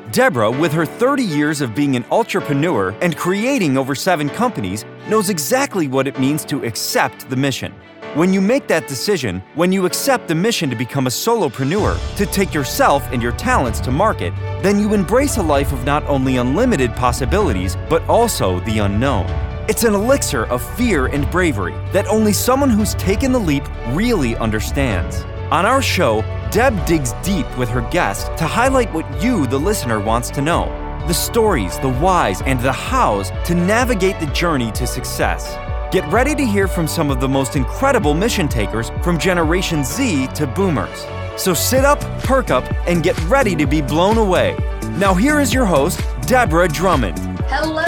Deborah, with her 30 years of being an entrepreneur and creating over 7 companies, knows exactly what it means to accept the mission. When you make that decision, when you accept the mission to become a solopreneur, to take yourself and your talents to market, then you embrace a life of not only unlimited possibilities, but also the unknown. It's an elixir of fear and bravery that only someone who's taken the leap really understands. On our show, Deb digs deep with her guests to highlight what you, the listener, wants to know. The stories, the whys, and the hows to navigate the journey to success. Get ready to hear from some of the most incredible mission takers from Generation Z to Boomers. So sit up, perk up, and get ready to be blown away. Now here is your host, Deborah Drummond. Hello,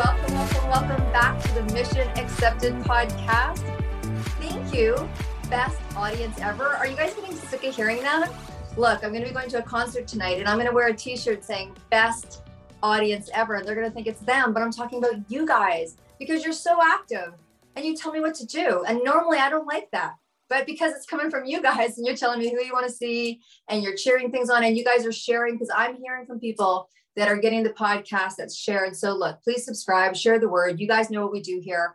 welcome back to the Mission Accepted podcast. Thank you. Best audience ever. Are you guys getting sick of hearing that? Look, I'm going to be going to a concert tonight and I'm going to wear a t-shirt saying best audience ever. And they're going to think it's them, but I'm talking about you guys because you're so active and you tell me what to do. And normally I don't like that, but because it's coming from you guys and you're telling me who you want to see and you're cheering things on and you guys are sharing, because I'm hearing from people that are getting the podcast that's shared. So look, please subscribe, share the word. You guys know what we do here.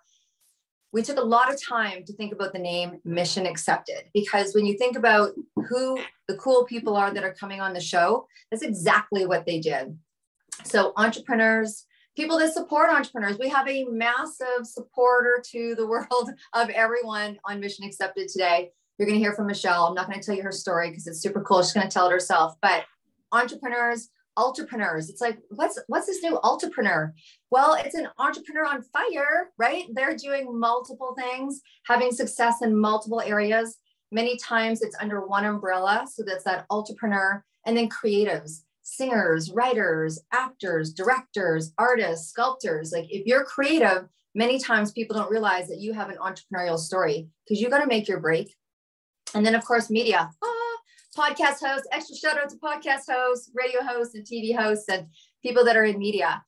We took a lot of time to think about the name Mission Accepted, because when you think about who the cool people are that are coming on the show, that's exactly what they did. So entrepreneurs, people that support entrepreneurs, we have a massive supporter to the world of everyone on Mission Accepted today. You're going to hear from Michelle. I'm not going to tell you her story because it's super cool. She's going to tell it herself, but entrepreneurs, ultrapreneurs. It's like, what's this new ultrapreneur? Well, it's an entrepreneur on fire, right? They're doing multiple things, having success in multiple areas. Many times it's under one umbrella. So that's that ultrapreneur. And then creatives, singers, writers, actors, directors, artists, sculptors. Like if you're creative, many times people don't realize that you have an entrepreneurial story because you got to make your break. And then of course, media. Podcast hosts, extra shout out to podcast hosts, radio hosts, and TV hosts, and people that are in media.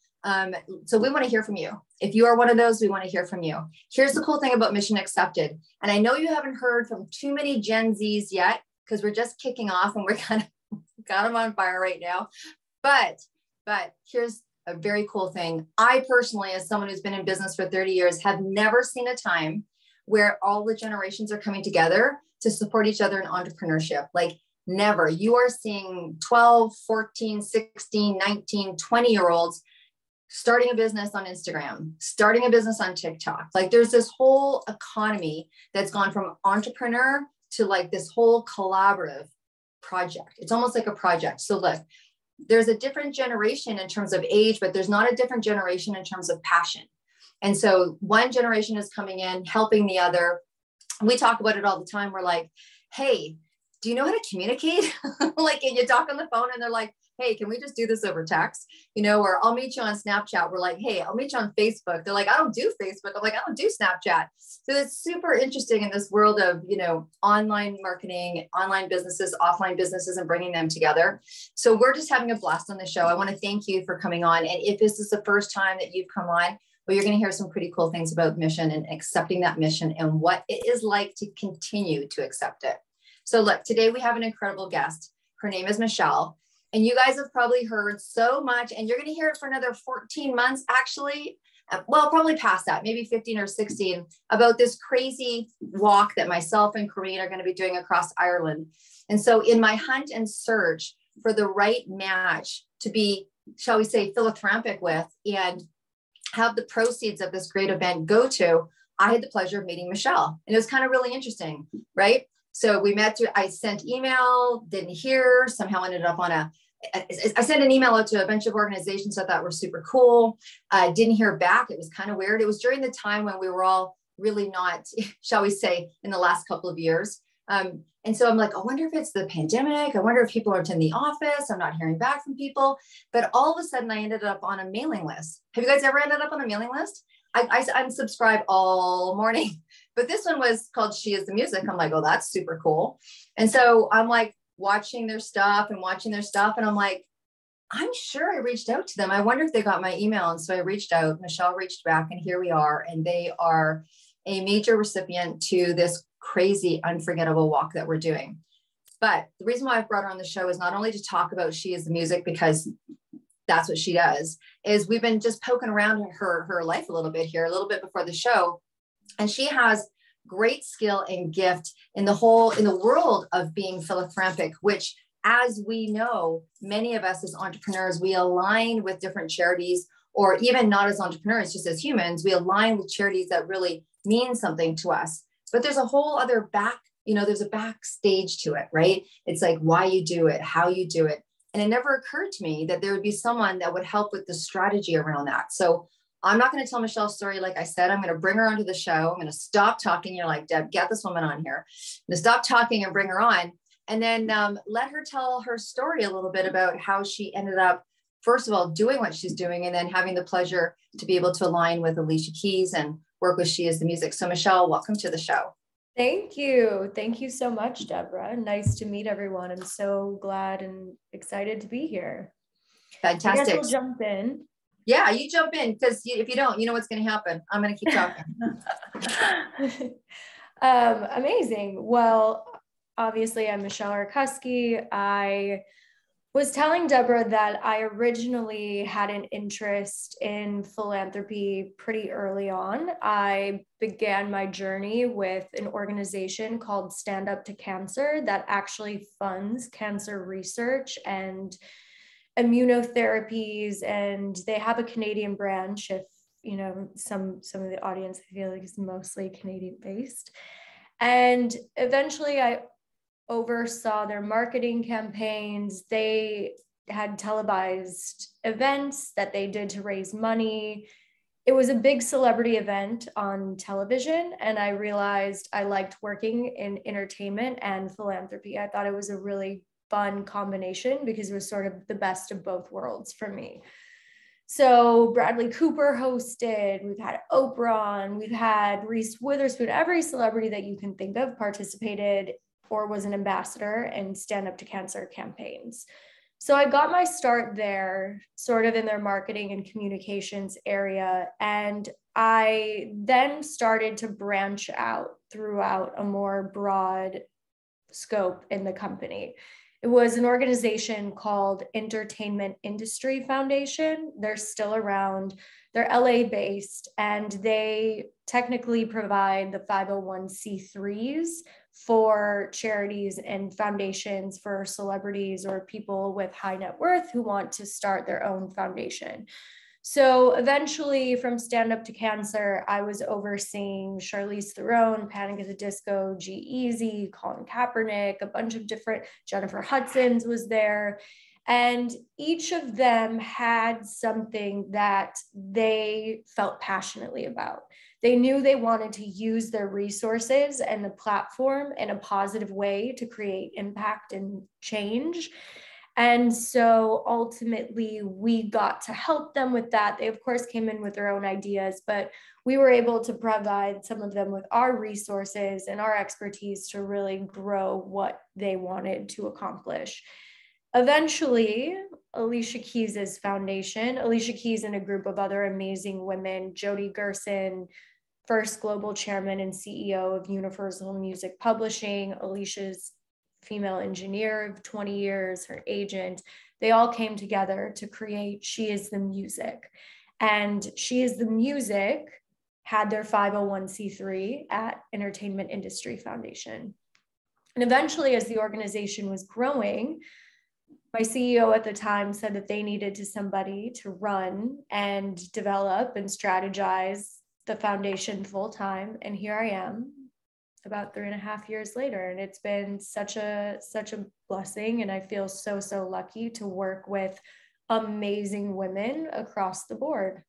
So we want to hear from you. If you are one of those, we want to hear from you. Here's the cool thing about Mission Accepted. And I know you haven't heard from too many Gen Zs yet, because we're just kicking off and we're kind of got them on fire right now. But here's a very cool thing. I personally, as someone who's been in business for 30 years, have never seen a time where all the generations are coming together to support each other in entrepreneurship. Like, never. You are seeing 12, 14, 16, 19, 20-year-olds starting a business on Instagram, starting a business on TikTok. Like there's this whole economy that's gone from entrepreneur to like this whole collaborative project. It's almost like a project. So look, there's a different generation in terms of age, but there's not a different generation in terms of passion. And so one generation is coming in, helping the other. We talk about it all the time. We're like, hey, do you know how to communicate? Like, and you talk on the phone and they're like, hey, can we just do this over text? You know, or I'll meet you on Snapchat. We're like, hey, I'll meet you on Facebook. They're like, I don't do Facebook. I'm like, I don't do Snapchat. So it's super interesting in this world of, you know, online marketing, online businesses, offline businesses, and bringing them together. So we're just having a blast on the show. I want to thank you for coming on. And if this is the first time that you've come on, well, you're going to hear some pretty cool things about mission and accepting that mission and what it is like to continue to accept it. So look, today we have an incredible guest. Her name is Michelle. And you guys have probably heard so much, and you're going to hear it for another 14 months, actually. Well, probably past that, maybe 15 or 16, about this crazy walk that myself and Corinne are going to be doing across Ireland. And so in my hunt and search for the right match to be, shall we say, philanthropic with and have the proceeds of this great event go to, I had the pleasure of meeting Michelle. And it was kind of really interesting, right? So we met through, I sent email, didn't hear, somehow ended up on I sent an email out to a bunch of organizations I thought were super cool. Didn't hear back. It was kind of weird. It was during the time when we were all really not, shall we say, in the last couple of years. And so I'm like, I wonder if it's the pandemic. I wonder if people aren't in the office. I'm not hearing back from people. But all of a sudden I ended up on a mailing list. Have you guys ever ended up on a mailing list? I'm subscribed all morning, but this one was called She Is the Music. I'm like, oh, that's super cool. And so I'm like watching their stuff. And I'm like, I'm sure I reached out to them. I wonder if they got my email. And so I reached out, Michelle reached back, and here we are. And they are a major recipient to this crazy, unforgettable walk that we're doing. But the reason why I've brought her on the show is not only to talk about She Is the Music, because that's what she does. Is we've been just poking around her life a little bit here, a little bit before the show, and she has great skill and gift in the world of being philanthropic, which, as we know, many of us as entrepreneurs, we align with different charities, or even not as entrepreneurs, just as humans, we align with charities that really mean something to us. But there's a whole other there's a backstage to it, right? It's like why you do it, how you do it. And it never occurred to me that there would be someone that would help with the strategy around that. So I'm not going to tell Michelle's story. Like I said, I'm going to bring her onto the show. I'm going to stop talking. You're like, Deb, get this woman on here. I'm going to stop talking and bring her on. And then let her tell her story a little bit about how she ended up, first of all, doing what she's doing, and then having the pleasure to be able to align with Alicia Keys and work with She Is the Music. So Michelle, welcome to the show. Thank you. Thank you so much, Deborah. Nice to meet everyone. I'm so glad and excited to be here. Fantastic. I guess we'll jump in. Yeah, you jump in, because if you don't, you know what's going to happen. I'm going to keep talking. Amazing. Well, obviously, I'm Michelle Arkusky. I was telling Deborah that I originally had an interest in philanthropy pretty early on. I began my journey with an organization called Stand Up to Cancer that actually funds cancer research and immunotherapies, and they have a Canadian branch. If you know, some of the audience, I feel like is mostly Canadian based. And eventually I oversaw their marketing campaigns. They had televised events that they did to raise money. It was a big celebrity event on television, and I realized I liked working in entertainment and philanthropy. I thought it was a really fun combination because it was sort of the best of both worlds for me. So Bradley Cooper hosted, we've had Oprah on, we've had Reese Witherspoon, every celebrity that you can think of participated or was an ambassador in Stand Up to Cancer campaigns. So I got my start there, sort of in their marketing and communications area. And I then started to branch out throughout a more broad scope in the company. It was an organization called Entertainment Industry Foundation. They're still around. They're LA based, and they technically provide the 501c3s for charities and foundations for celebrities or people with high net worth who want to start their own foundation. So eventually, from Stand Up to Cancer, I was overseeing Charlize Theron, Panic at the Disco, G-Eazy, Colin Kaepernick, a bunch of different, Jennifer Hudson's was there. And each of them had something that they felt passionately about. They knew they wanted to use their resources and the platform in a positive way to create impact and change. And so ultimately, we got to help them with that. They, of course, came in with their own ideas, but we were able to provide some of them with our resources and our expertise to really grow what they wanted to accomplish. Eventually, Alicia Keys' foundation, Alicia Keys and a group of other amazing women, Jody Gerson, first global chairman and CEO of Universal Music Publishing, Alicia's female engineer of 20 years, her agent, they all came together to create She Is the Music. And She Is the Music had their 501c3 at Entertainment Industry Foundation. And eventually, as the organization was growing, my CEO at the time said that they needed somebody to run and develop and strategize the foundation full time. And here I am about 3.5 years later. And it's been such a blessing. And I feel so lucky to work with amazing women across the board.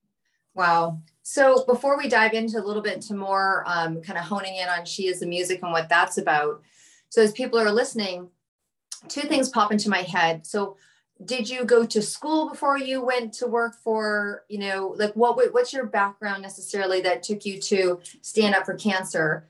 Wow. So before we dive into a little bit to more kind of honing in on She Is the Music and what that's about. So as people are listening, two things pop into my head. So did you go to school before you went to work for, like what's your background necessarily that took you to Stand Up for Cancer?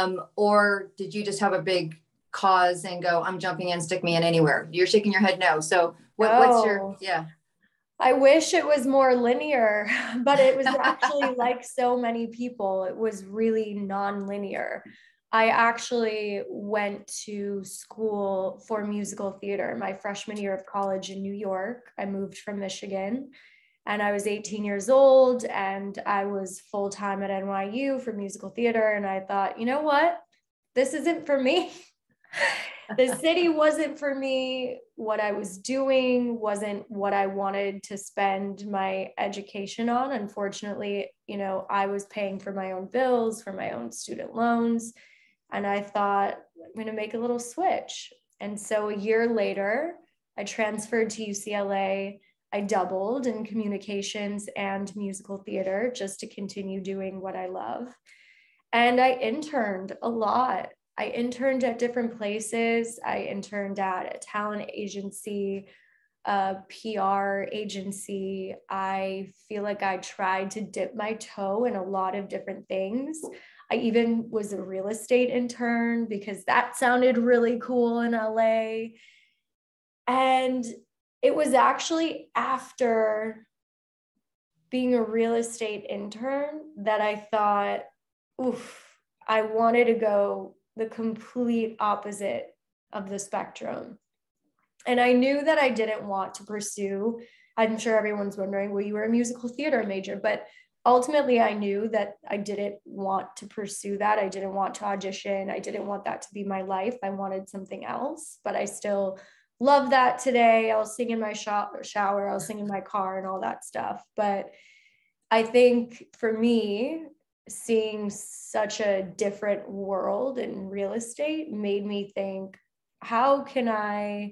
Or did you just have a big cause and go, I'm jumping in, stick me in anywhere? You're shaking your head no. So what's your, yeah. I wish it was more linear, but it was actually like so many people, it was really non-linear. I actually went to school for musical theater my freshman year of college in New York. I moved from Michigan and I was 18 years old and I was full-time at NYU for musical theater. And I thought, you know what? This isn't for me. The city wasn't for me. What I was doing wasn't what I wanted to spend my education on. Unfortunately, you know, I was paying for my own bills, for my own student loans. And I thought, I'm going to make a little switch. And so a year later, I transferred to UCLA. I doubled in communications and musical theater just to continue doing what I love. And I interned a lot. I interned at different places. I interned at a talent agency, a PR agency. I feel like I tried to dip my toe in a lot of different things. I even was a real estate intern because that sounded really cool in LA. And it was actually after being a real estate intern that I thought, oof, I wanted to go the complete opposite of the spectrum. And I knew that I didn't want to pursue, I'm sure everyone's wondering, well, you were a musical theater major, but ultimately I knew that I didn't want to pursue that. I didn't want to audition. I didn't want that to be my life. I wanted something else, but I still love that today. I'll sing in my shower, I'll sing in my car and all that stuff. But I think for me, seeing such a different world in real estate made me think, how can I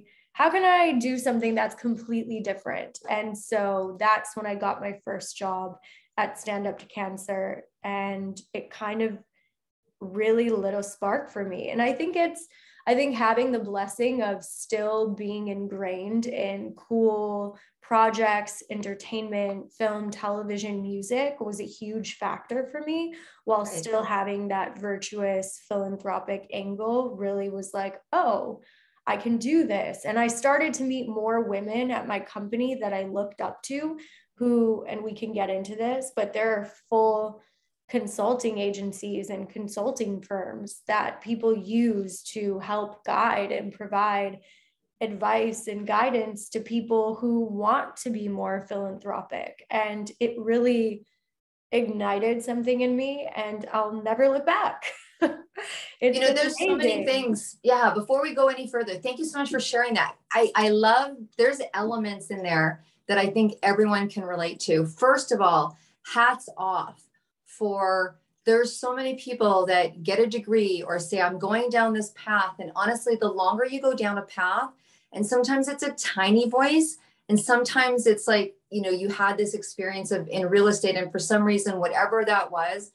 do something that's completely different? And so that's when I got my first job at Stand Up to Cancer, and it kind of really lit a spark for me. And I think having the blessing of still being ingrained in cool projects, entertainment, film, television, music was a huge factor for me, while still having that virtuous philanthropic angle really was like, oh, I can do this. And I started to meet more women at my company that I looked up to who, and we can get into this, but there are full consulting agencies and consulting firms that people use to help guide and provide advice and guidance to people who want to be more philanthropic. And it really ignited something in me, and I'll never look back. There's amazing. So many things. Yeah. Before we go any further, thank you so much for sharing that. I love, there's elements in there that I think everyone can relate to. First of all, hats off for, there's so many people that get a degree or say, I'm going down this path. And honestly, the longer you go down a path, and sometimes it's a tiny voice, and sometimes it's like, you had this experience of in real estate, and for some reason, whatever that was,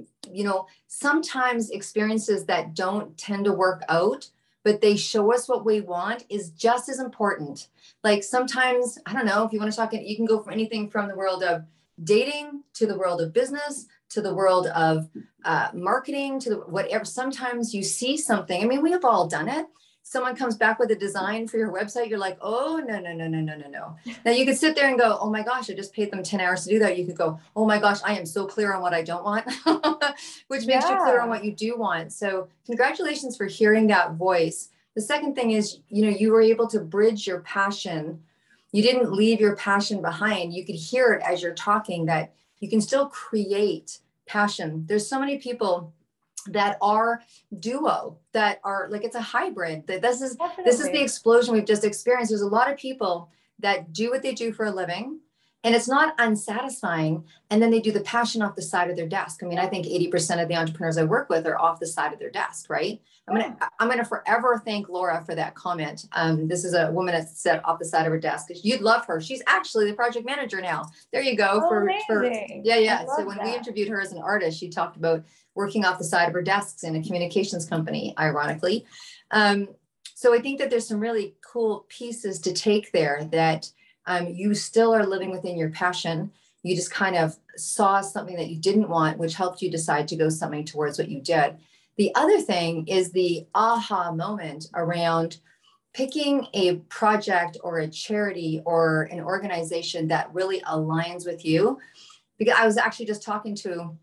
sometimes experiences that don't tend to work out, but they show us what we want, is just as important. Like sometimes, I don't know, if you want to talk, you can go from anything from the world of dating to the world of business, to the world of marketing, to whatever. Sometimes you see something. I mean, we have all done it. Someone comes back with a design for your website. You're like, oh, no. Now you could sit there and go, oh my gosh, I just paid them 10 hours to do that. You could go, oh my gosh, I am so clear on what I don't want, which makes you clear on what you do want. So congratulations for hearing that voice. The second thing is, you were able to bridge your passion. You didn't leave your passion behind. You could hear it as you're talking, that you can still create passion. There's so many people that are duo, that are like, it's a hybrid. That this is the explosion we've just experienced. There's a lot of people that do what they do for a living, and it's not unsatisfying. And then they do the passion off the side of their desk. I mean, I think 80% of the entrepreneurs I work with are off the side of their desk, right? I'm gonna forever thank Laura for that comment. This is a woman that sat off the side of her desk. You'd love her. She's actually the project manager now. There you go. Yeah. So when we interviewed her as an artist, she talked about working off the side of her desks in a communications company, ironically. So I think that there's some really cool pieces to take there, that you still are living within your passion. You just kind of saw something that you didn't want, which helped you decide to go something towards what you did. The other thing is the aha moment around picking a project or a charity or an organization that really aligns with you. Because I was actually just talking to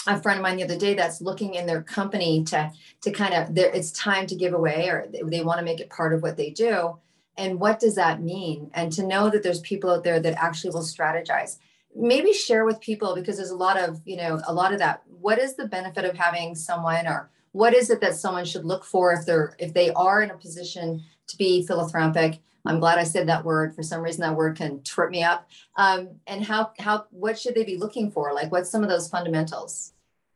a friend of mine the other day that's looking in their company to kind of, it's time to give away, or they want to make it part of what they do. And what does that mean? And to know that there's people out there that actually will strategize. Maybe share with people, because there's a lot of that. What is the benefit of having someone, or what is it that someone should look for if they are in a position to be philanthropic? I'm glad I said that word. For some reason, that word can trip me up. And what should they be looking for? Like, what's some of those fundamentals?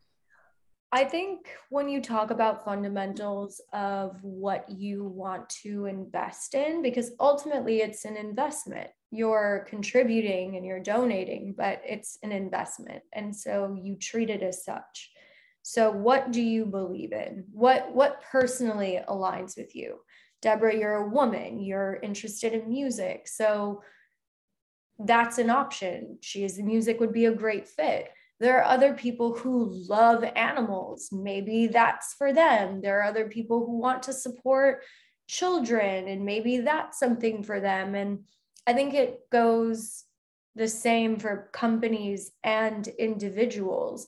I think when you talk about fundamentals of what you want to invest in, because ultimately it's an investment, you're contributing and you're donating, but it's an investment. And so you treat it as such. So what do you believe in? What personally aligns with you? Deborah, you're a woman, you're interested in music. So that's an option. Music would be a great fit. There are other people who love animals. Maybe that's for them. There are other people who want to support children, and maybe that's something for them. And I think it goes the same for companies and individuals.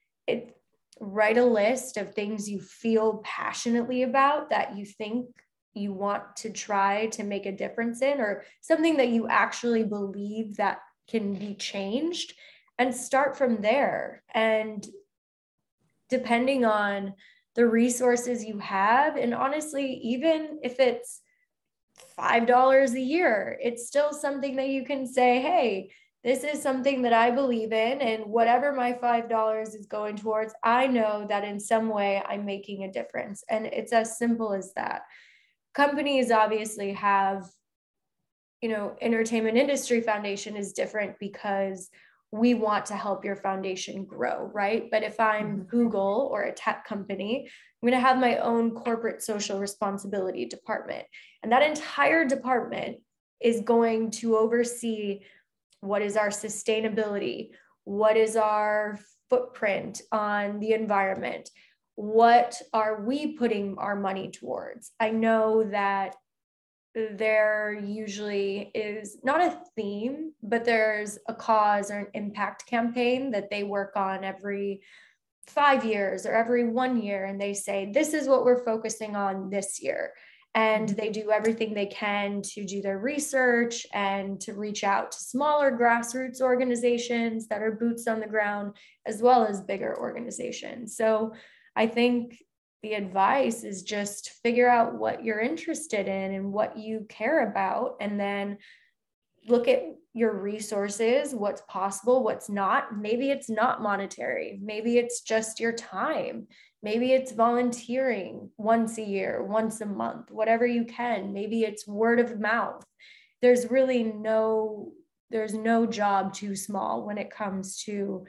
Write a list of things you feel passionately about, that you think you want to try to make a difference in, or something that you actually believe that can be changed, and start from there. And depending on the resources you have, and honestly, even if it's $5 a year, it's still something that you can say, hey, this is something that I believe in, and whatever my $5 is going towards, I know that in some way I'm making a difference. And it's as simple as that. Companies obviously have, Entertainment Industry Foundation is different because we want to help your foundation grow, right? But if I'm Google or a tech company, I'm going to have my own corporate social responsibility department. And that entire department is going to oversee what is our sustainability, what is our footprint on the environment, what are we putting our money towards. I know that there usually is not a theme, but there's a cause or an impact campaign that they work on every 5 years or every 1 year. And they say, this is what we're focusing on this year. And they do everything they can to do their research and to reach out to smaller grassroots organizations that are boots on the ground, as well as bigger organizations. So I think the advice is just figure out what you're interested in and what you care about, and then look at your resources, what's possible, what's not. Maybe it's not monetary. Maybe it's just your time. Maybe it's volunteering once a year, once a month, whatever you can. Maybe it's word of mouth. There's no job too small when it comes to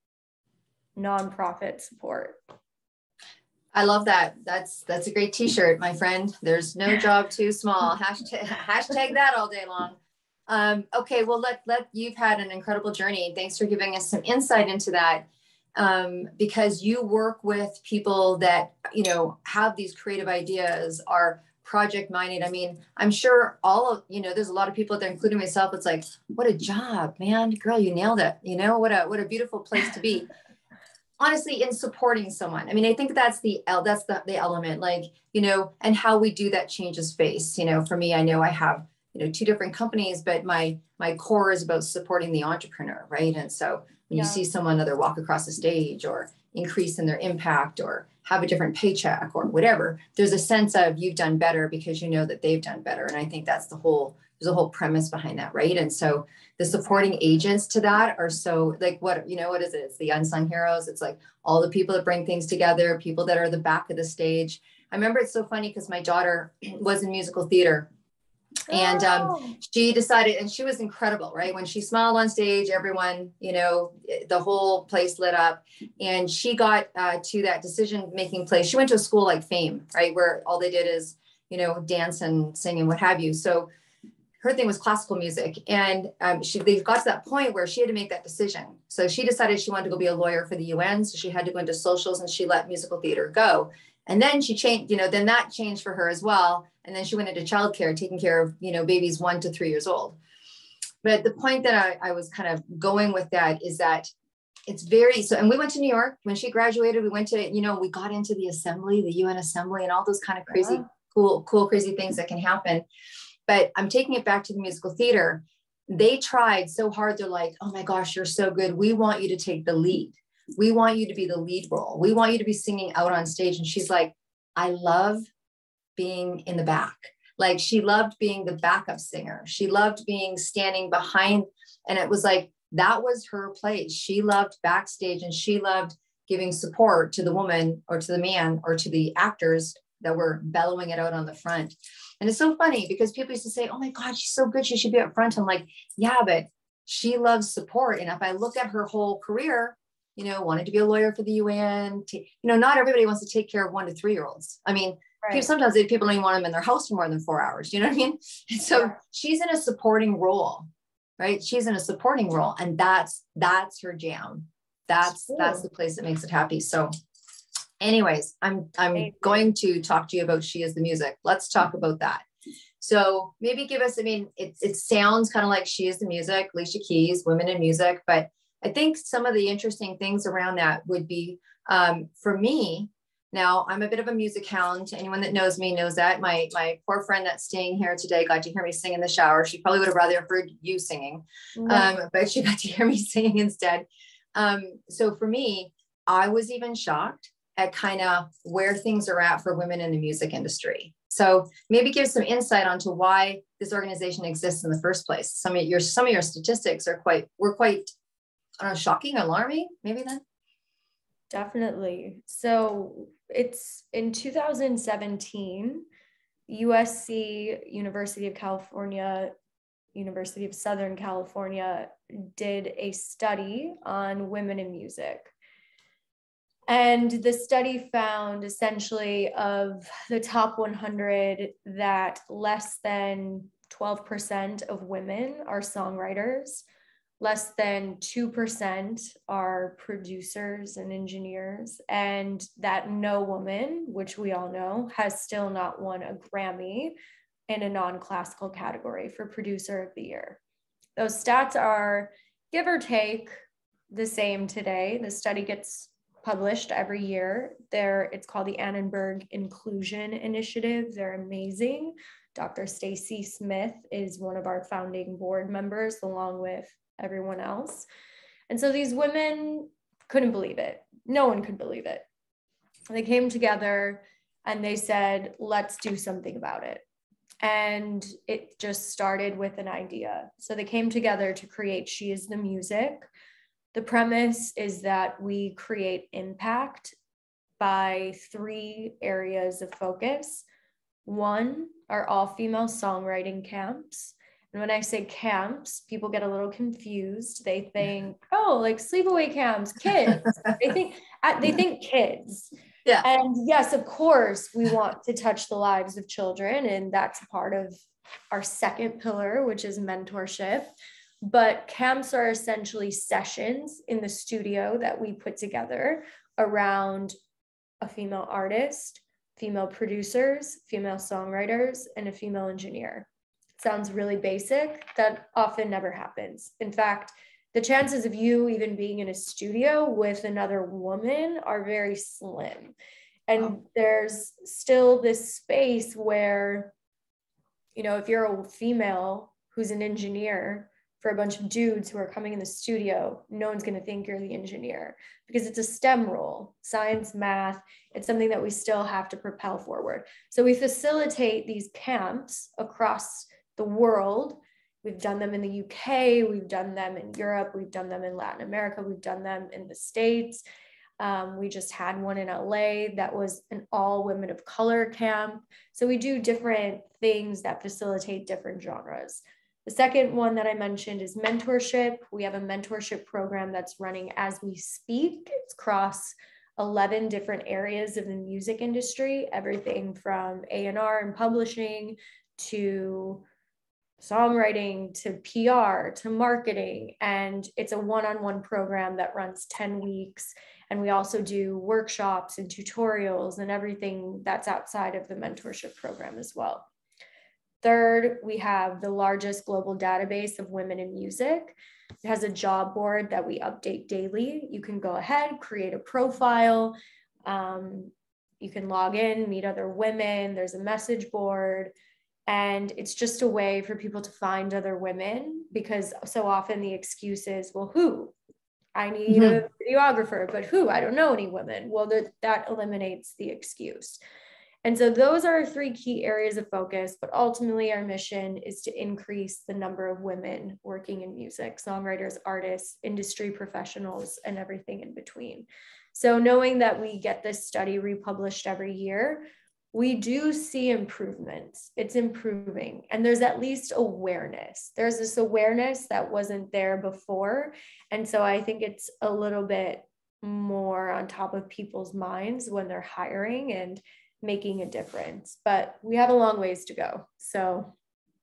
nonprofit support. I love that. That's a great t-shirt, my friend. There's no job too small. Hashtag that all day long. Okay, well, you've had an incredible journey. Thanks for giving us some insight into that. Because you work with people that, have these creative ideas, are project minded. I mean, I'm sure there's a lot of people out there, including myself. It's like, what a job, man, girl, you nailed it. What a beautiful place to be. Honestly, in supporting someone. I mean, I think that's the element, like, and how we do that changes face. For me, I know I have, 2 different companies, but my core is about supporting the entrepreneur, right? And so when you see someone either walk across the stage or increase in their impact or have a different paycheck or whatever, there's a sense of you've done better because you know that they've done better. And I think that's there's a whole premise behind that, right? And so the supporting agents to that are so, like, what is it? It's the unsung heroes. It's like all the people that bring things together, people that are the back of the stage. I remember it's so funny because my daughter was in musical theater. And she decided, and she was incredible, right? When she smiled on stage, everyone, the whole place lit up. And she got to that decision-making place. She went to a school like FAME, right? Where all they did is, dance and sing and what have you. So her thing was classical music. And they got to that point where she had to make that decision. So she decided she wanted to go be a lawyer for the UN. So she had to go into socials, and she let musical theater go. And then she changed, then that changed for her as well. And then she went into childcare, taking care of, babies 1 to 3 years old. But the point that I was kind of going with that is that it's very, so, and we went to New York when she graduated. We went to, you know, we got into the assembly, the UN assembly, and all those kind of crazy, cool, crazy things that can happen. But I'm taking it back to the musical theater. They tried so hard. They're like, oh my gosh, you're so good. We want you to take the lead. We want you to be the lead role. We want you to be singing out on stage. And she's like, I love being in the back. Like, she loved being the backup singer. She loved being standing behind. And it was like, that was her place. She loved backstage, and she loved giving support to the woman or to the man or to the actors that were bellowing it out on the front. And it's so funny because people used to say, oh my God, she's so good, she should be up front. I'm like, yeah, but she loves support. And if I look at her whole career, you know, wanted to be a lawyer for the UN, you know, not everybody wants to take care of 1 to 3 year olds. I mean, right. Sometimes people don't even want them in their house for more than 4 hours. You know what I mean? And so she's in a supporting role, right? She's in a supporting role, and that's her jam. That's the place that makes it happy. So anyways, I'm going to talk to you about She Is the Music. Let's talk about that. So maybe give us, I mean, it sounds kind of like She Is the Music, Alicia Keys, women in music, but I think some of the interesting things around that would be, for me, now I'm a bit of a music hound. Anyone that knows me knows that. My poor friend that's staying here today got to hear me sing in the shower. She probably would have rather heard you singing, but she got to hear me singing instead. So for me, I was even shocked at kind of where things are at for women in the music industry. So maybe give some insight onto why this organization exists in the first place. Some of your statistics were quite shocking, alarming, maybe then. Definitely. So it's in 2017, USC, University of California, University of Southern California did a study on women in music. And the study found essentially of the top 100 that less than 12% of women are songwriters, less than 2% are producers and engineers, and that no woman, which we all know, has still not won a Grammy in a non-classical category for Producer of the Year. Those stats are, give or take, the same today. The study gets published every year. It's called the Annenberg Inclusion Initiative. They're amazing. Dr. Stacy Smith is one of our founding board members, along with everyone else. And so these women couldn't believe it. No one could believe it. They came together and they said, let's do something about it. And it just started with an idea. So they came together to create She Is the Music. The premise is that we create impact by 3 areas of focus. One are all-female songwriting camps. And when I say camps, people get a little confused. They think, oh, like sleepaway camps, kids. They think kids. Yeah. And yes, of course, we want to touch the lives of children. And that's part of our second pillar, which is mentorship. But camps are essentially sessions in the studio that we put together around a female artist, female producers, female songwriters, and a female engineer. Sounds really basic. That often never happens. In fact, the chances of you even being in a studio with another woman are very slim. And there's still this space where, you know, if you're a female who's an engineer for a bunch of dudes who are coming in the studio, no one's going to think you're the engineer because it's a STEM role, science, math. It's something that we still have to propel forward. So we facilitate these camps across the world. We've done them in the UK, we've done them in Europe, we've done them in Latin America, we've done them in the States. We just had one in LA that was an all women of color camp. So we do different things that facilitate different genres. The second one that I mentioned is mentorship. We have a mentorship program that's running as we speak. It's across 11 different areas of the music industry, everything from A&R and publishing to songwriting to PR to marketing. And it's a one-on-one program that runs 10 weeks. And we also do workshops and tutorials and everything that's outside of the mentorship program as well. Third, we have the largest global database of women in music. It has a job board that we update daily. You can go ahead, create a profile. You can log in, meet other women. There's a message board. And it's just a way for people to find other women, because so often the excuse is, well, who? I need a videographer, but who? I don't know any women. Well, that eliminates the excuse. And so those are our three key areas of focus, but ultimately our mission is to increase the number of women working in music, songwriters, artists, industry professionals, and everything in between. So knowing that we get this study republished every year, we do see improvements. It's improving. And there's at least awareness. There's this awareness that wasn't there before. And so I think it's a little bit more on top of people's minds when they're hiring and making a difference, but we have a long ways to go. So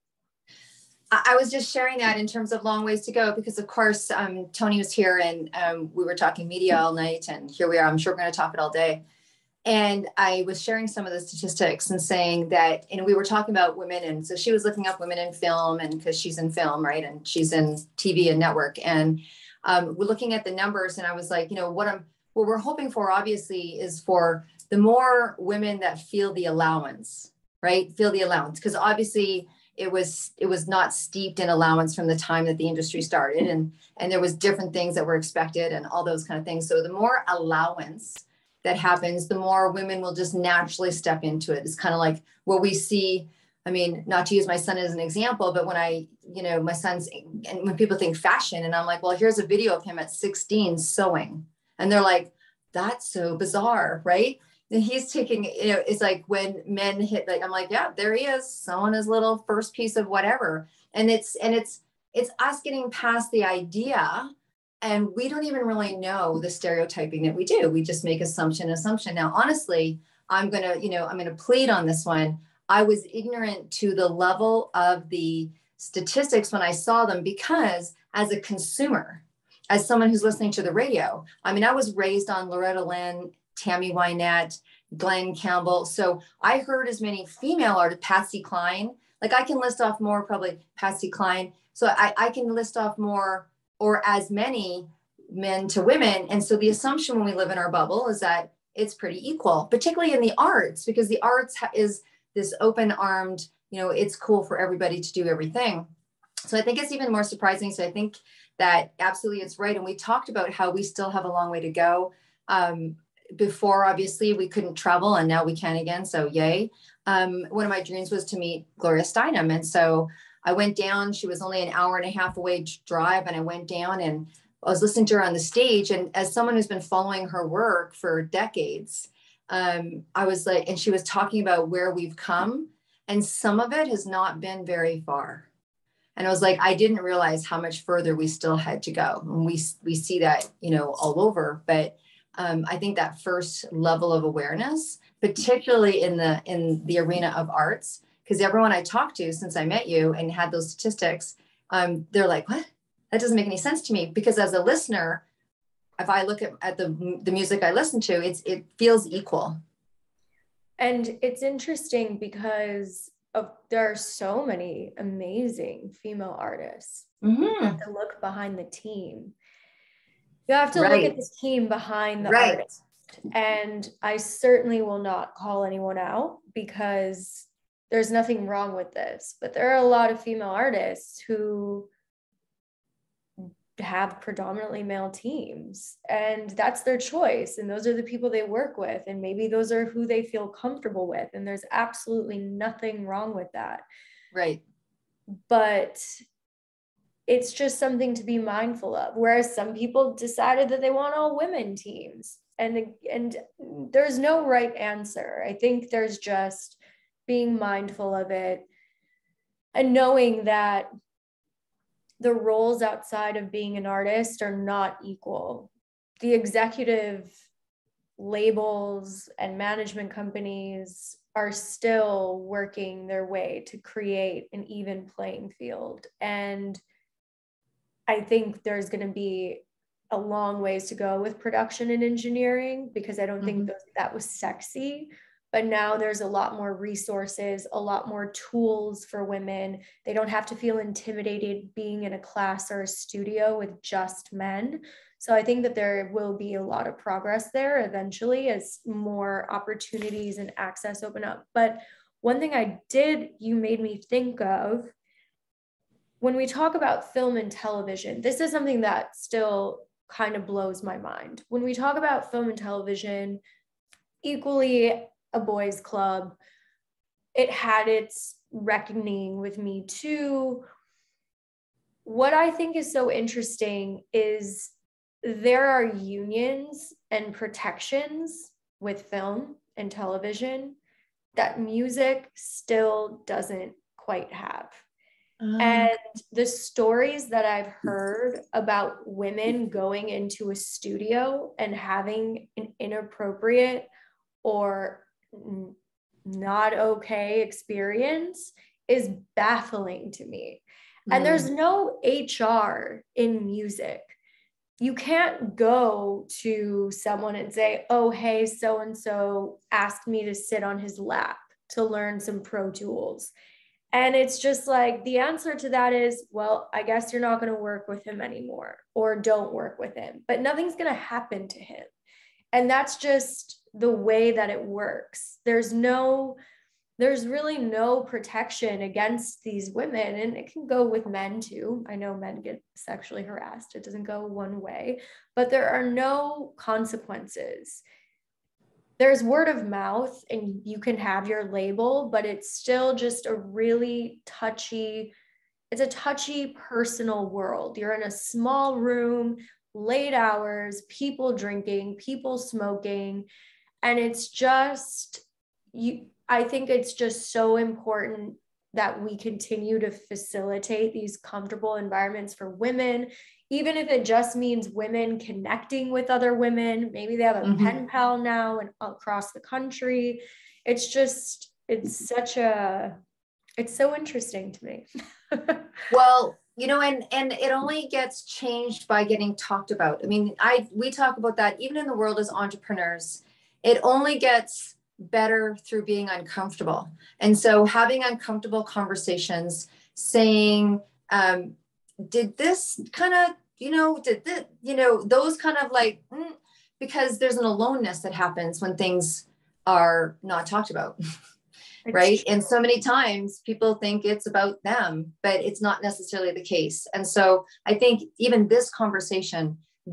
I was just sharing that in terms of long ways to go, because of course, Tony was here and we were talking media all night, and here we are. I'm sure we're going to talk it all day. And I was sharing some of the statistics and saying that, and we were talking about women. And so she was looking up women in film, and because she's in film, right? And she's in TV and network. And we're looking at the numbers, and I was like, what we're hoping for obviously is for the more women that feel the allowance, right? Feel the allowance. Because obviously it was not steeped in allowance from the time that the industry started. And there was different things that were expected and all those kind of things. So the more allowance that happens, the more women will just naturally step into it. It's kind of like what we see. I mean, not to use my son as an example, but when my son's, and when people think fashion, and I'm like, well, here's a video of him at 16 sewing. And they're like, that's so bizarre, right? And he's taking, it's like when men hit, like, I'm like, yeah, there he is, sewing his little first piece of whatever. And it's us getting past the idea, and we don't even really know the stereotyping that we do. We just make assumption. Now, honestly, I'm going to plead on this one. I was ignorant to the level of the statistics when I saw them, because as a consumer, as someone who's listening to the radio, I mean, I was raised on Loretta Lynn, Tammy Wynette, Glenn Campbell. So I heard as many female artists, Patsy Cline, like I can list off more, probably Patsy Cline. So I can list off more, or as many men to women. And so the assumption when we live in our bubble is that it's pretty equal, particularly in the arts, because the arts is this open-armed, it's cool for everybody to do everything. So I think it's even more surprising. So I think that absolutely it's right. And we talked about how we still have a long way to go. Before, obviously, we couldn't travel, and now we can again. So yay. One of my dreams was to meet Gloria Steinem. And so I went down. She was only an hour and a half away drive. And I went down and I was listening to her on the stage. And as someone who's been following her work for decades, I was like, and she was talking about where we've come. And some of it has not been very far. And I was like, I didn't realize how much further we still had to go. And we see that, all over. But I think that first level of awareness, particularly in the arena of arts, because everyone I talked to since I met you and had those statistics, they're like, what? That doesn't make any sense to me. Because as a listener, if I look at the music I listen to, it feels equal. And it's interesting because there are so many amazing female artists. You have to look behind the team. You have to look at the team behind the artist. And I certainly will not call anyone out, because there's nothing wrong with this. But there are a lot of female artists who have predominantly male teams, and that's their choice. And those are the people they work with. And maybe those are who they feel comfortable with. And there's absolutely nothing wrong with that. Right. But it's just something to be mindful of. Whereas some people decided that they want all women teams, and there's no right answer. I think there's just being mindful of it and knowing that the roles outside of being an artist are not equal. The executive labels and management companies are still working their way to create an even playing field. And I think there's going to be a long ways to go with production and engineering, because I don't think that was sexy but now there's a lot more resources, a lot more tools for women. They don't have to feel intimidated being in a class or a studio with just men. So I think that there will be a lot of progress there eventually as more opportunities and access open up. But one thing you made me think of, when we talk about film and television, this is something that still kind of blows my mind. When we talk about film and television, equally a boys' club, it had its reckoning with Me Too. What I think is so interesting is there are unions and protections with film and television that music still doesn't quite have. And the stories that I've heard about women going into a studio and having an inappropriate or not okay experience is baffling to me. And there's no HR in music. You can't go to someone and say, oh, hey, so-and-so asked me to sit on his lap to learn some Pro Tools. And it's just like, the answer to that is, well, I guess you're not going to work with him anymore, or don't work with him, but nothing's going to happen to him. And that's just the way that it works. There's really no protection against these women. And it can go with men too. I know men get sexually harassed. It doesn't go one way, but there are no consequences. There's word of mouth and you can have your label, but it's still just a really touchy personal world. You're in a small room, late hours, people drinking, people smoking. And it's just, I think it's just so important that we continue to facilitate these comfortable environments for women, even if it just means women connecting with other women. Maybe they have a pen pal now and across the country. It's so interesting to me. Well, and it only gets changed by getting talked about. I mean, we talk about that even in the world as entrepreneurs. It only gets better through being uncomfortable. And so having uncomfortable conversations, saying, did this kind of, those kind of like, because there's an aloneness that happens when things are not talked about. Right. And so many times people think it's about them, but it's not necessarily the case. And so I think even this conversation,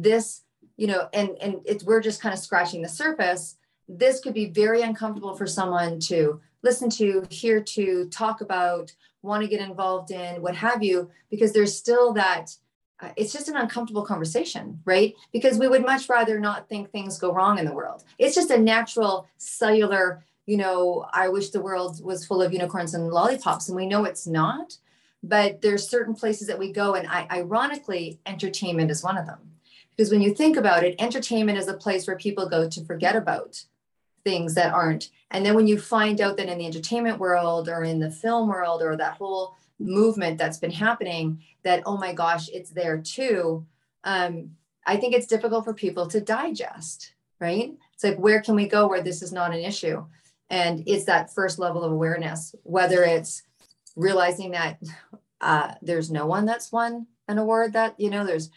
we're just kind of scratching the surface. This could be very uncomfortable for someone to listen to, hear to, talk about, want to get involved in, what have you, because there's still that, it's just an uncomfortable conversation, right? Because we would much rather not think things go wrong in the world. It's just a natural cellular, I wish the world was full of unicorns and lollipops, and we know it's not, but there's certain places that we go. And ironically, entertainment is one of them. Because when you think about it, entertainment is a place where people go to forget about things that aren't. And then when you find out that in the entertainment world or in the film world or that whole movement that's been happening, that, oh my gosh, it's there too. I think it's difficult for people to digest, right? It's like, where can we go where this is not an issue? And it's that first level of awareness, whether it's realizing that there's no one that's won an award that, 2%.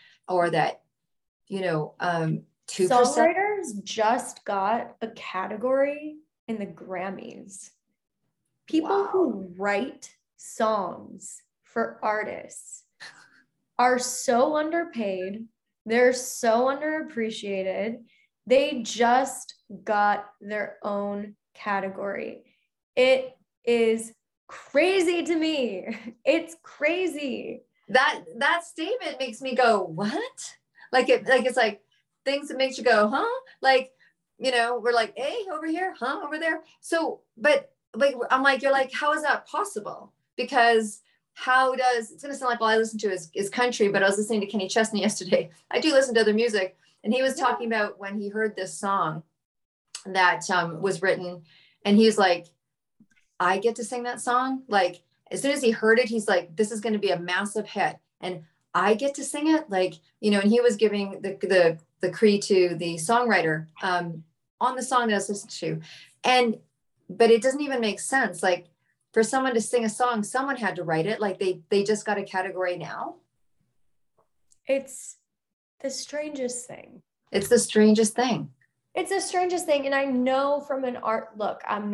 Songwriters just got a category in the Grammys. People who write songs for artists are so underpaid. They're so underappreciated. They just got their own category. It is crazy to me. It's crazy. That statement makes me go, what? It's like things that makes you go, huh? Like, we're like, hey, over here, huh? Over there. So, but I'm like, you're like, how is that possible? Because it's going to sound like all I listen to is country, but I was listening to Kenny Chesney yesterday. I do listen to other music. And he was talking about when he heard this song that was written, and he was like, I get to sing that song. Like, as soon as he heard it, he's like, this is going to be a massive hit. And I get to sing it. Like, and he was giving the credit to the songwriter on the song that I was listening to. And but it doesn't even make sense. Like for someone to sing a song, someone had to write it. Like they just got a category now. It's the strangest thing. It's the strangest thing. It's the strangest thing. And I know from an art, look, I'm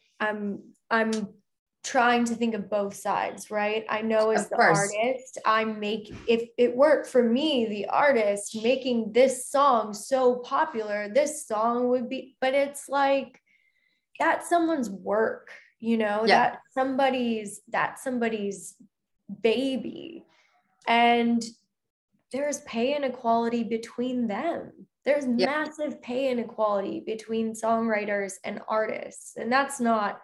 trying to think of both sides, right? I know as the artist, if it worked for me, the artist making this song so popular, this song would be, but it's like, that's someone's work, you know, that's somebody's baby. And there's pay inequality between them. There's massive pay inequality between songwriters and artists. And that's not,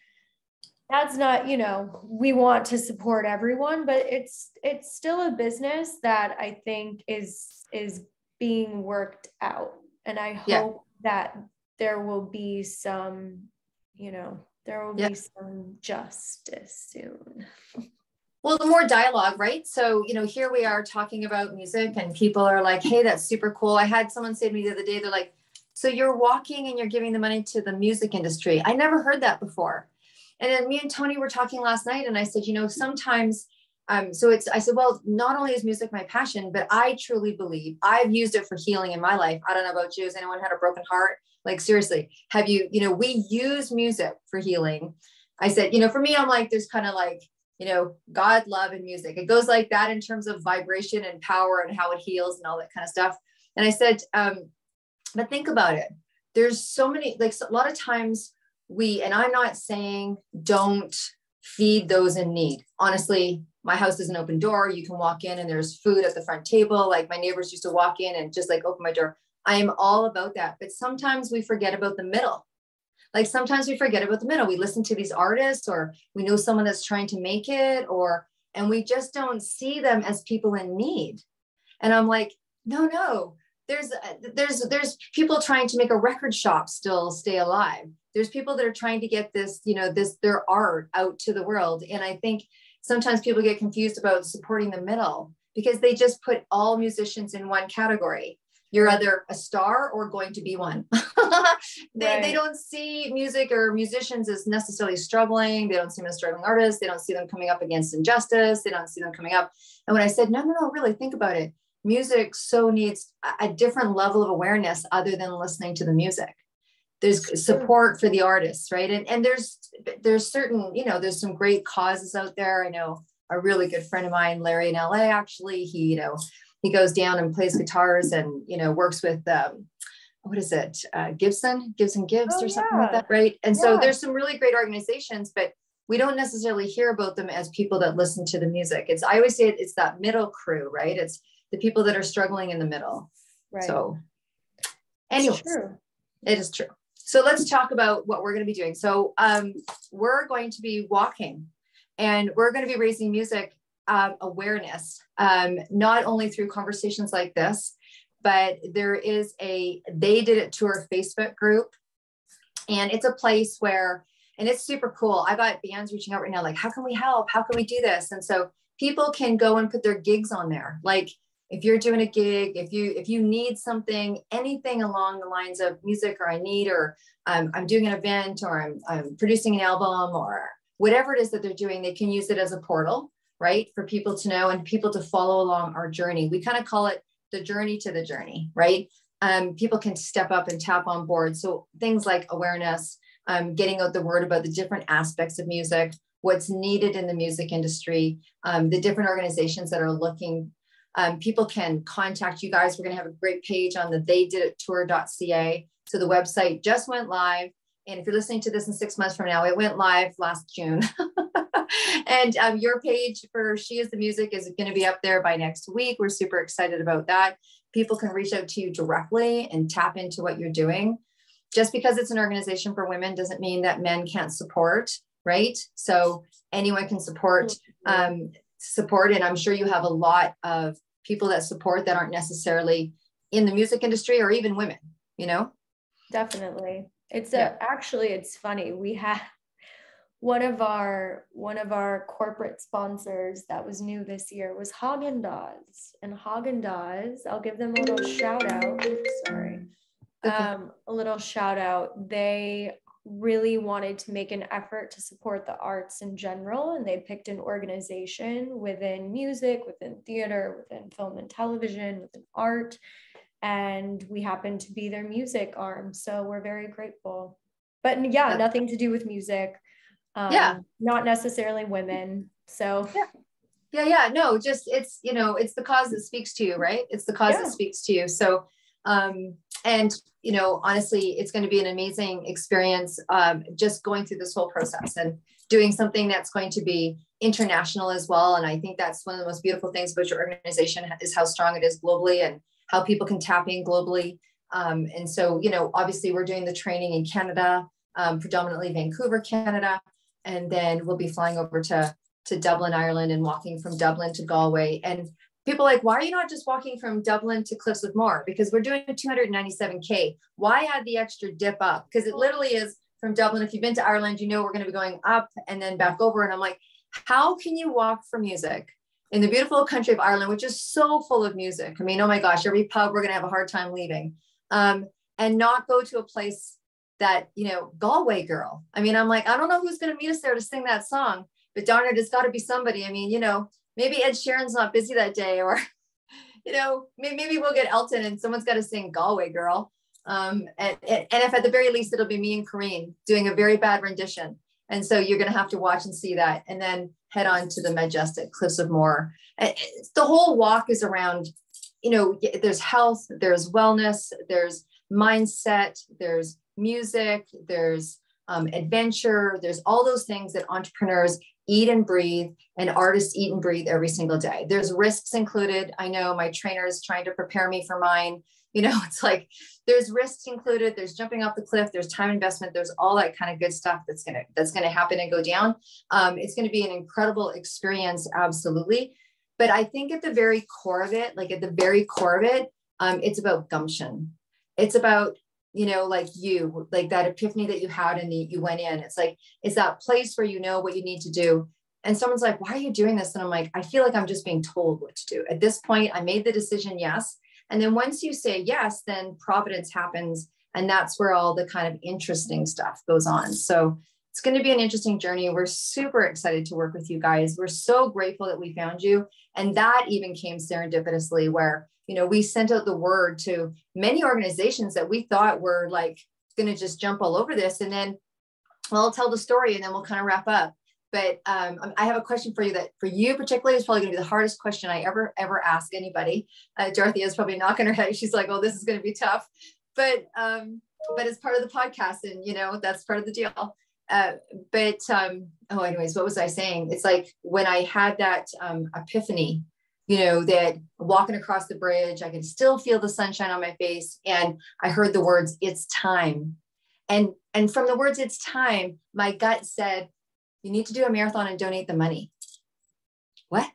you know, we want to support everyone, but it's still a business that I think is being worked out. And I hope that there will be some, you know, be some justice soon. Well, the more dialogue, right? So, you know, here we are talking about music and people are like, hey, that's super cool. I had someone say to me the other day, they're like, so you're walking and you're giving the money to the music industry. I never heard that before. And then me and Tony were talking last night and I said, you know, sometimes, I said, well, not only is music my passion, but I truly believe I've used it for healing in my life. I don't know about you. Has anyone had a broken heart? Like, seriously, have you, you know, we use music for healing. I said, you know, for me, I'm like, there's kind of like, you know, God, love, and music. It goes like that in terms of vibration and power and how it heals and all that kind of stuff. And I said, but think about it. There's so many, like a lot of times and I'm not saying don't feed those in need. Honestly, my house is an open door. You can walk in and there's food at the front table. Like my neighbors used to walk in and just like open my door. I am all about that. But sometimes we forget about the middle. Like sometimes we forget about the middle. We listen to these artists or we know someone that's trying to make it and we just don't see them as people in need. And I'm like, no, there's people trying to make a record shop still stay alive. There's people that are trying to get this, you know, their art out to the world. And I think sometimes people get confused about supporting the middle because they just put all musicians in one category. You're either a star or going to be one. They don't see music or musicians as necessarily struggling. They don't see them as struggling artists. They don't see them coming up against injustice. They don't see them coming up. And when I said, no, really think about it. Music so needs a different level of awareness other than listening to the music. There's support for the artists, right? And there's certain, you know, there's some great causes out there. I know a really good friend of mine, Larry in LA, actually, he goes down and plays guitars and, you know, works with, what is it? Gibson Gibbs or something like that. Right. And so there's some really great organizations, but we don't necessarily hear about them as people that listen to the music. I always say it's that middle crew, right? It's the people that are struggling in the middle. Right. So anyways, it is true. So let's talk about what we're going to be doing. So we're going to be walking and we're going to be raising music awareness, not only through conversations like this, but there is They Did It Tour Facebook group. And it's a place where, and it's super cool. I got bands reaching out right now, like, how can we help? How can we do this? And so people can go and put their gigs on there. Like if you're doing a gig, if you need something, anything along the lines of music, or I need, or I'm doing an event, or I'm producing an album, or whatever it is that they're doing, they can use it as a portal, right? For people to know and people to follow along our journey. We kind of call it the journey to the journey, right? People can step up and tap on board. So things like awareness, getting out the word about the different aspects of music, what's needed in the music industry, the different organizations that are looking. People can contact you guys. We're going to have a great page on the theydidittour.ca. So the website just went live. And if you're listening to this in 6 months from now, it went live last June. And your page for She Is the Music is going to be up there by next week. We're super excited about that. People can reach out to you directly and tap into what you're doing. Just because it's an organization for women doesn't mean that men can't support, right? So anyone can support. And I'm sure you have a lot of people that support that aren't necessarily in the music industry or even women, you know? Definitely. Actually, it's funny. We had one of our corporate sponsors that was new this year was Haagen-Dazs, and Haagen-Dazs, I'll give them a little shout out. Oops, sorry. A little shout out. They really wanted to make an effort to support the arts in general. And they picked an organization within music, within theater, within film and television, within art. And we happen to be their music arm. So we're very grateful. But yeah, nothing to do with music. Not necessarily women. So yeah. No, just it's, you know, it's the cause that speaks to you, right? It's the cause that speaks to you. So, and, you know, honestly, it's going to be an amazing experience, just going through this whole process and doing something that's going to be international as well. And I think that's one of the most beautiful things about your organization is how strong it is globally and how people can tap in globally. And so, you know, obviously we're doing the training in Canada, predominantly Vancouver, Canada. And then we'll be flying over to Dublin, Ireland, and walking from Dublin to Galway. And people are like, why are you not just walking from Dublin to Cliffs of Moher? Because we're doing a 297K. Why add the extra dip up? Because it literally is from Dublin. If you've been to Ireland, you know we're going to be going up and then back over. And I'm like, how can you walk for music in the beautiful country of Ireland, which is so full of music? I mean, oh my gosh, every pub we're going to have a hard time leaving, and not go to a place that, you know, Galway girl. I mean, I'm like, I don't know who's going to meet us there to sing that song, but darn it, it's got to be somebody. I mean, you know, maybe Ed Sheeran's not busy that day, or, you know, maybe we'll get Elton and someone's got to sing Galway girl. And if at the very least, it'll be me and Kareen doing a very bad rendition. And so you're going to have to watch and see that, and then head on to the majestic Cliffs of Moher. The whole walk is around, you know, there's health, there's wellness, there's mindset, there's music, there's adventure, there's all those things that entrepreneurs eat and breathe, and artists eat and breathe every single day. There's risks included. I know my trainer is trying to prepare me for mine. You know, it's like there's risks included. There's jumping off the cliff. There's time investment. There's all that kind of good stuff that's gonna happen and go down. It's going to be an incredible experience, absolutely. But I think at the very core of it, it's about gumption. It's about, you know, like that epiphany that you had and you went in. It's like, it's that place where you know what you need to do. And someone's like, why are you doing this? And I'm like, I feel like I'm just being told what to do. At this point, I made the decision, yes. And then once you say yes, then providence happens. And that's where all the kind of interesting stuff goes on. So it's going to be an interesting journey. We're super excited to work with you guys. We're so grateful that we found you. And that even came serendipitously where, you know, we sent out the word to many organizations that we thought were like going to just jump all over this. And then, well, I'll tell the story and then we'll kind of wrap up. But I have a question for you that for you particularly is probably going to be the hardest question I ever ask anybody. Dorothy is probably knocking her head. She's like, oh, this is going to be tough. But it's part of the podcast, and, you know, that's part of the deal. Anyways, what was I saying? It's like when I had that epiphany, you know, that walking across the bridge, I could still feel the sunshine on my face. And I heard the words, it's time. And from the words, it's time, my gut said, you need to do a marathon and donate the money. What?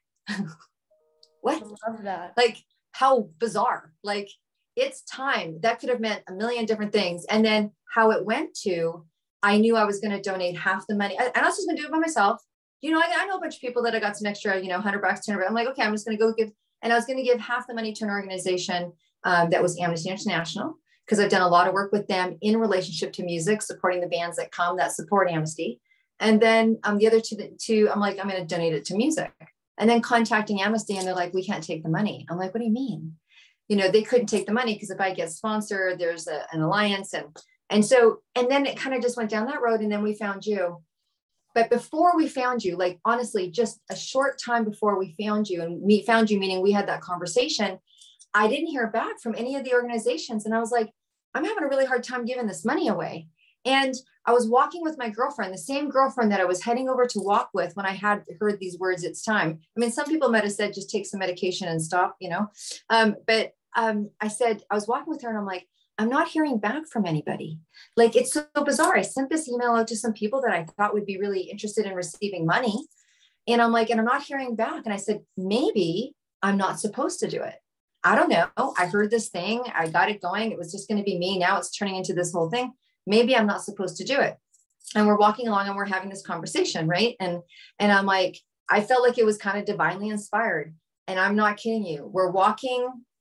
What? I love that. Like, how bizarre. Like, it's time. That could have meant a million different things. And then how it went to, I knew I was going to donate half the money. I was just going to do it by myself. You know, I know a bunch of people that I got some extra, you know, $100, $200. I'm like, okay, I'm just going to go give, and I was going to give half the money to an organization that was Amnesty International, because I've done a lot of work with them in relationship to music, supporting the bands that come that support Amnesty. And then the other two, I'm like, I'm going to donate it to music. And then contacting Amnesty, and they're like, we can't take the money. I'm like, what do you mean? You know, they couldn't take the money because if I get sponsored, there's an alliance. And then it kind of just went down that road, and then we found you. But before we found you, like, honestly, just a short time before we found you, and found you, meaning we had that conversation, I didn't hear back from any of the organizations. And I was like, I'm having a really hard time giving this money away. And I was walking with my girlfriend, the same girlfriend that I was heading over to walk with when I had heard these words, it's time. I mean, some people might have said, just take some medication and stop, you know. But I said, I was walking with her and I'm like, I'm not hearing back from anybody. Like, it's so bizarre. I sent this email out to some people that I thought would be really interested in receiving money. And I'm like, and I'm not hearing back. And I said, maybe I'm not supposed to do it. I don't know. I heard this thing. I got it going. It was just going to be me. Now it's turning into this whole thing. Maybe I'm not supposed to do it. And we're walking along and we're having this conversation, right? And I'm like, I felt like it was kind of divinely inspired. And I'm not kidding you. We're walking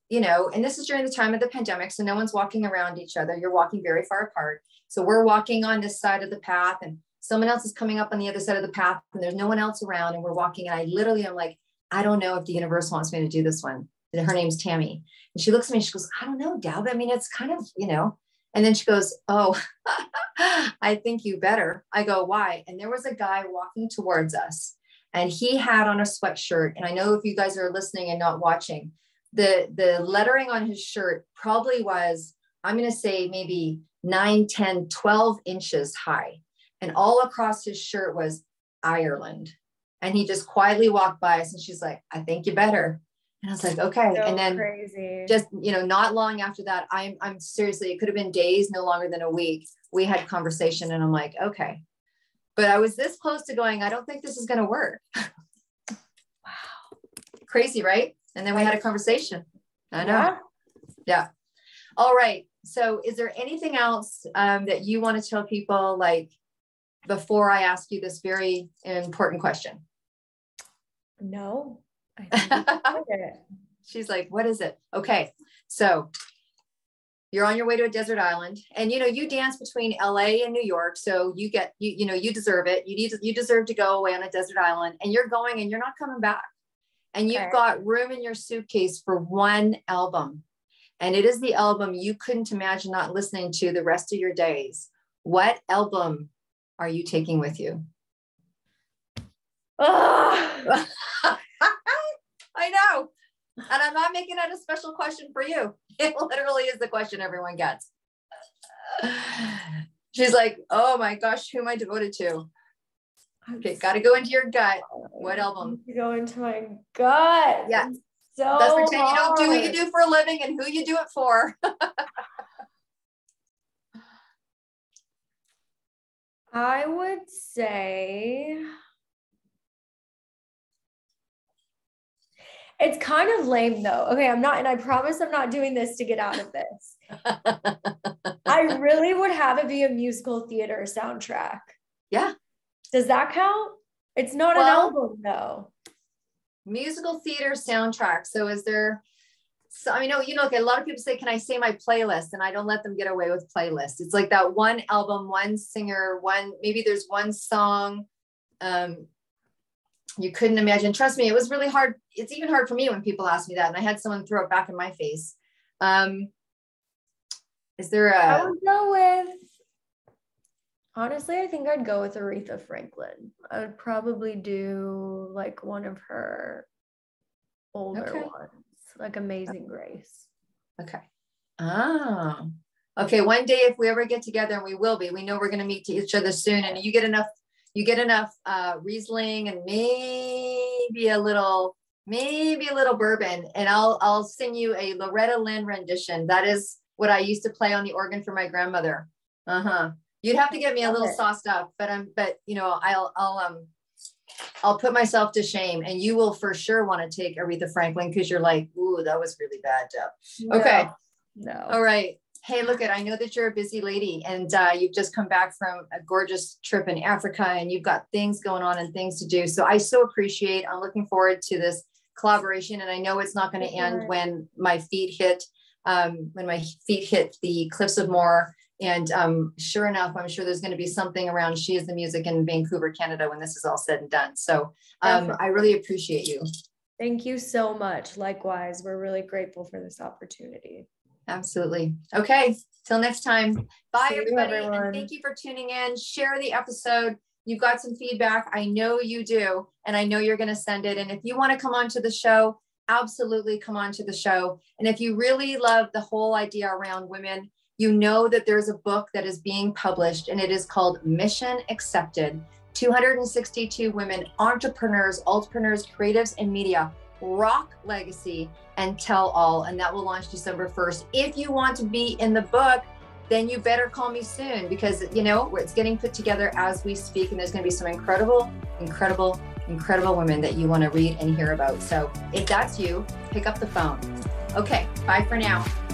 you know, and this is during the time of the pandemic, so no one's walking around each other. You're walking very far apart. So we're walking on this side of the path and someone else is coming up on the other side of the path and there's no one else around and we're walking. And I literally am like, I don't know if the universe wants me to do this one. And her name's Tammy. And she looks at me, she goes, I don't know, Deb. I mean, it's kind of, you know, and then she goes, oh, I think you better. I go, why? And there was a guy walking towards us and he had on a sweatshirt. And I know if you guys are listening and not watching, the lettering on his shirt probably was, I'm going to say maybe 9, 10, 12 inches high. And all across his shirt was Ireland. And he just quietly walked by us and she's like, I think you better. And I was like, okay. So and then crazy. Just, you know, not long after that, I'm seriously, it could have been days, no longer than a week. We had conversation and I'm like, okay. But I was this close to going, I don't think this is going to work. Wow. Crazy, right? And then we had a conversation. I know. Yeah. All right. So is there anything else that you want to tell people, like, before I ask you this very important question? No, I think it. She's like, what is it? Okay. So you're on your way to a desert island and, you know, you dance between LA and New York. So you get, you know, you deserve it. You deserve to go away on a desert island and you're going and you're not coming back. And you've got room in your suitcase for one album. And it is the album you couldn't imagine not listening to the rest of your days. What album are you taking with you? Oh. I know. And I'm not making that a special question for you. It literally is the question everyone gets. She's like, oh my gosh, who am I devoted to? Okay, got to go into your gut. What album? Go into my gut. Yeah. So let's pretend you don't do what you do for a living and who you do it for. I would say it's kind of lame though. Okay, I'm not, and I promise I'm not doing this to get out of this. I really would have it be a musical theater soundtrack. Yeah. Does that count? It's not an album though. Musical theater soundtrack. So is there, so I mean, you know, okay, a lot of people say, can I say my playlist? And I don't let them get away with playlists. It's like that one album, one singer, maybe there's one song you couldn't imagine. Trust me, it was really hard. It's even hard for me when people ask me that. And I had someone throw it back in my face. Is there I would go with, honestly, I think I'd go with Aretha Franklin. I would probably do like one of her older ones, like Amazing Grace. Okay. Oh, okay. One day, if we ever get together, and we will be, we know we're going to meet each other soon. And you get enough Riesling and maybe a little bourbon, and I'll sing you a Loretta Lynn rendition. That is what I used to play on the organ for my grandmother. You'd have to get me a little sauced up, but you know, I'll put myself to shame, and you will for sure want to take Aretha Franklin because you're like, ooh, that was really bad, Deb. Okay. No. All right. Hey, look I know that you're a busy lady and you've just come back from a gorgeous trip in Africa and you've got things going on and things to do. So I so appreciate, I'm looking forward to this collaboration. And I know it's not going to end when my feet hit the cliffs of Moher. And sure enough, I'm sure there's going to be something around She Is the Music in Vancouver, Canada, when this is all said and done. So I really appreciate you. Thank you so much. Likewise, we're really grateful for this opportunity. Absolutely. Okay. Till next time. Bye, everybody. Everyone. And thank you for tuning in. Share the episode. You've got some feedback. I know you do. And I know you're going to send it. And if you want to come on to the show, absolutely come on to the show. And if you really love the whole idea around women, you know that there's a book that is being published and it is called Mission Accepted. 262 women, entrepreneurs, creatives, and media, rock legacy and tell all. And that will launch December 1st. If you want to be in the book, then you better call me soon because, you know, it's getting put together as we speak. And there's going to be some incredible women that you want to read and hear about. So if that's you, pick up the phone. Okay. Bye for now.